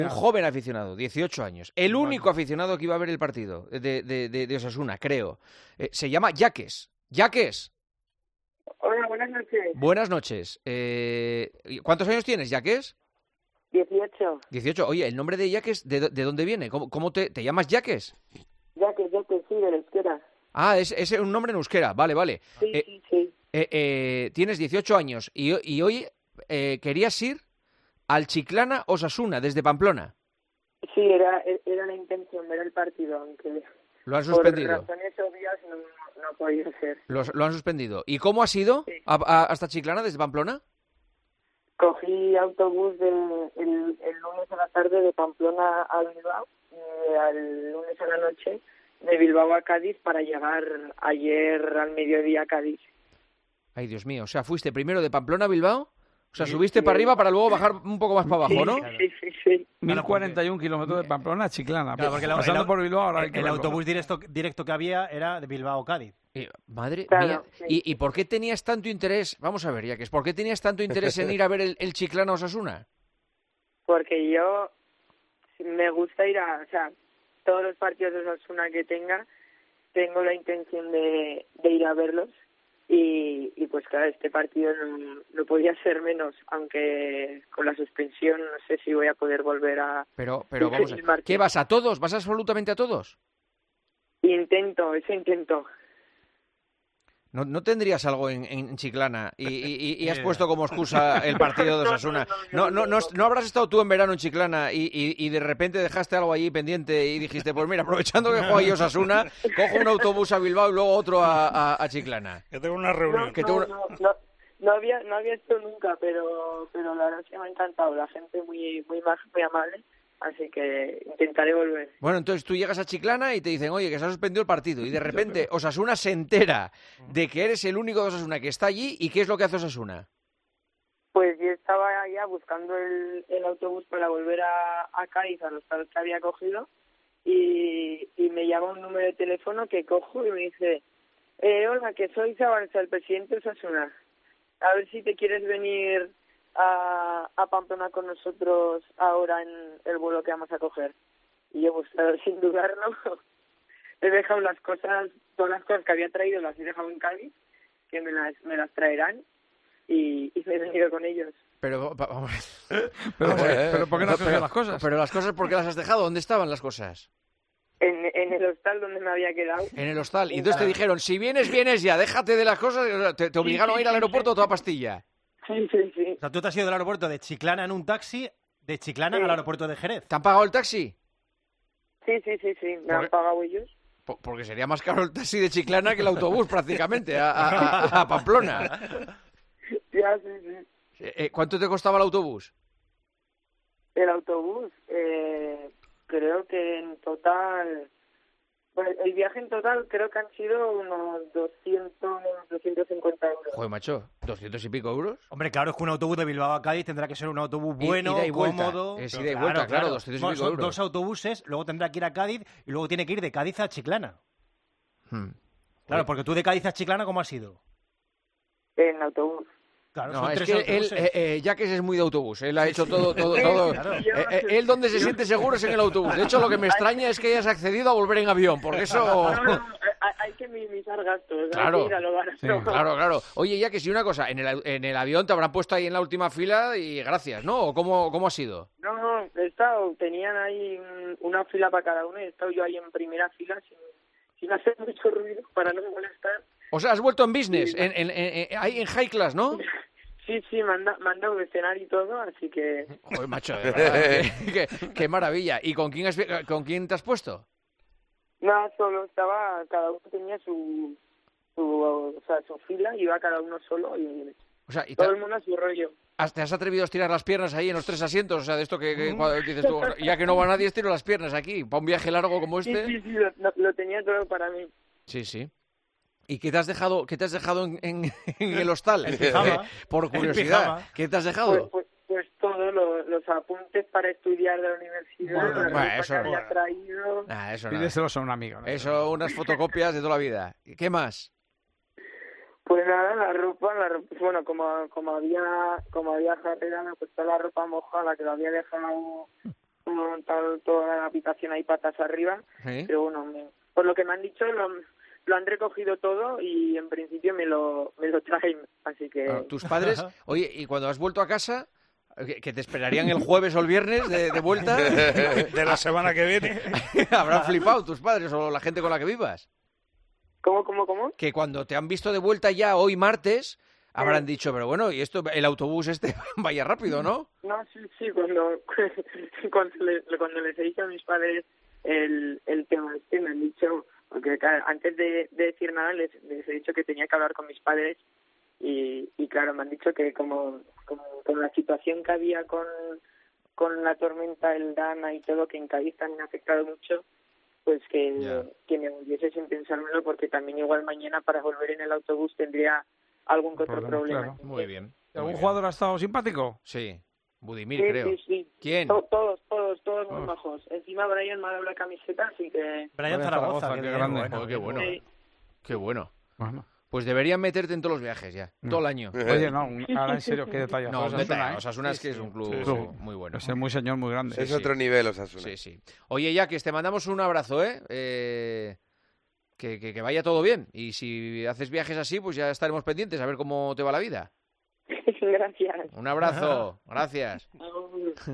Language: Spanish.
Un joven aficionado, 18 años. El único aficionado que iba a ver el partido de Osasuna, creo. Se llama Yaques. Yaques. Hola, buenas noches. Buenas noches. ¿Cuántos años tienes, Yaques? 18. 18. Oye, ¿el nombre de Yaques de dónde viene? ¿Cómo te llamas Yaques? Yaques, sí, de la euskera. Ah, es un nombre en euskera. Vale, vale. Sí. Tienes 18 años y hoy querías ir al Chiclana Osasuna desde Pamplona. Sí, era la intención ver el partido, aunque Lo han suspendido. por razones obvias no podía ser. Lo han suspendido. ¿Y cómo has ido Sí. hasta Chiclana desde Pamplona? Cogí autobús el lunes a la tarde de Pamplona a Bilbao y al lunes a la noche de Bilbao a Cádiz para llegar ayer al mediodía a Cádiz. Ay, Dios mío. O sea, fuiste primero de Pamplona a Bilbao. O sea, subiste para arriba para luego bajar un poco más para abajo, ¿no? Sí. 1041 kilómetros de Pamplona a Chiclana. Claro, porque pasando por Bilbao ahora hay que el verlo. autobús directo que había era de Bilbao a Cádiz. Madre Claro, mía. sí. ¿Y por qué tenías tanto interés? Vamos a ver, Yaques. ¿Por qué tenías tanto interés en ir a ver el Chiclana Osasuna? Porque yo me gusta ir o sea, todos los partidos de Osasuna que tengo la intención de ir a verlos y pues claro, este partido no podía ser menos, aunque con la suspensión no sé si voy a poder volver a... Pero vamos a ver. ¿Qué vas a todos? ¿Vas absolutamente a todos? Intento. ¿No tendrías algo en Chiclana y has puesto como excusa el partido de Osasuna? ¿No habrás estado tú en verano en Chiclana y de repente dejaste algo allí pendiente y dijiste, pues mira, aprovechando que juega ahí Osasuna, cojo un autobús a Bilbao y luego otro a Chiclana? Que tengo una reunión. No había esto nunca, pero la verdad es que me ha encantado, la gente muy maja, muy amable. Así que intentaré volver. Bueno, entonces tú llegas a Chiclana y te dicen, oye, que se ha suspendido el partido. Y de repente Osasuna se entera de que eres el único de Osasuna que está allí. ¿Y qué es lo que hace Osasuna? Pues yo estaba ya buscando el autobús para volver a Cádiz, a los que había cogido. Y me llama un número de teléfono que cojo y me dice, hola, que soy Zabalza, el presidente de Osasuna. A ver si te quieres venir a Pamplona con nosotros ahora en el vuelo que vamos a coger. Y yo, pues sin dudarlo, he dejado todas las cosas que había traído las he dejado en Cádiz, que me las traerán y me he venido con ellos. Pero vamos. Pero ¿por qué no has cogido las cosas? Pero las cosas, ¿por qué las has dejado? ¿Dónde estaban las cosas? En el hostal donde me había quedado. En el hostal. Y entonces te dijeron, si vienes ya, déjate de las cosas. Te obligaron a ir al aeropuerto a toda pastilla. Sí. O sea, tú te has ido del aeropuerto de Chiclana en un taxi, de Chiclana al aeropuerto de Jerez. ¿Te han pagado el taxi? Sí. Me han pagado ellos. Porque sería más caro el taxi de Chiclana que el autobús, prácticamente, a Pamplona. Ya, sí. ¿Cuánto te costaba el autobús? El autobús, creo que en total... Bueno, el viaje en total creo que han sido unos 250 euros. Joder, macho, ¿200 y pico euros? Hombre, claro, es que un autobús de Bilbao a Cádiz tendrá que ser un autobús bueno, ida y vuelta. cómodo. Es ida y vuelta, claro, 200 y Bueno, pico son euros. 2 autobuses, luego tendrá que ir a Cádiz y luego tiene que ir de Cádiz a Chiclana. Claro, porque tú de Cádiz a Chiclana, ¿cómo has ido? En autobús. Claro, No, son es 3 que autobuses. él, Yaques es muy de autobús. Él ha hecho todo. Claro. Él donde se siente seguro es en el autobús. De hecho, lo que me extraña es que hayas accedido a volver en avión, porque eso... No, hay que minimizar gastos. Claro. Hay que ir a lo barato. Sí, Claro. Oye, Yaques, y una cosa, en el avión te habrán puesto ahí en la última fila y gracias, ¿no? ¿O cómo ha sido? No, tenían ahí una fila para cada uno y he estado yo ahí en primera fila sin hacer mucho ruido para no molestar. O sea, has vuelto en business, Sí. ahí en high class, ¿no? Sí, me han dado un escenario y todo, así que... Joder, macho, de verdad, qué maravilla. ¿Y con quién te has puesto? Nada, solo cada uno tenía su fila, iba cada uno solo y O sea, todo el mundo a su rollo. ¿te has atrevido a estirar las piernas ahí en los 3 asientos? O sea, de esto que cuando dices tú, ya que no va nadie, estiro las piernas aquí, para un viaje largo como este. Sí, lo tenía todo para mí. Sí. ¿Y qué te has dejado en el hostal? El pijama. Por El curiosidad, pijama. ¿qué te has dejado? Pues todos los apuntes para estudiar de la universidad, Bueno, la ropa eso que no. había traído... Eso nada. Pídeselos a un amigo, ¿no? Eso, unas fotocopias de toda la vida. ¿Qué más? Pues nada, la ropa, bueno, como había carrera, me costó la ropa mojada, que la había dejado como estado toda la habitación ahí patas arriba, ¿Sí? pero bueno, por lo que me han dicho lo han recogido todo y en principio me lo traen, así que... Tus padres, oye, y cuando has vuelto a casa, que te esperarían el jueves o el viernes de vuelta, De la semana que viene. habrán flipado tus padres o la gente con la que vivas. ¿Cómo? Que cuando te han visto de vuelta ya hoy martes, habrán dicho, pero bueno, y esto, el autobús este vaya rápido, ¿no? No, sí, cuando les he dicho a mis padres el tema este, me han dicho, porque claro, antes de decir nada les he dicho que tenía que hablar con mis padres y claro, me han dicho que como con la situación que había con la tormenta, el Dana y todo, que en Cádiz también ha afectado mucho, pues que me volviese sin pensármelo, porque también igual mañana para volver en el autobús tendría algún que otro problema. Claro. Muy bien. ¿Algún jugador ha estado simpático? Sí, Budimir, creo. Sí. ¿Quién? Todos muy majos. Encima Brian me ha dado la camiseta, así que... Brian Zaragoza, qué grande. Qué bueno. Sí. Qué bueno. Bueno. Pues deberían meterte en todos los viajes ya, todo el año. Oye, no, ahora en serio, qué detalle. No, Osasuna, Osasuna es que es un club muy bueno. Es muy señor, muy grande. Es otro nivel, Osasuna. Sí. Oye, Jacques, te mandamos un abrazo, que vaya todo bien. Y si haces viajes así, pues ya estaremos pendientes a ver cómo te va la vida. Gracias. Un abrazo, gracias.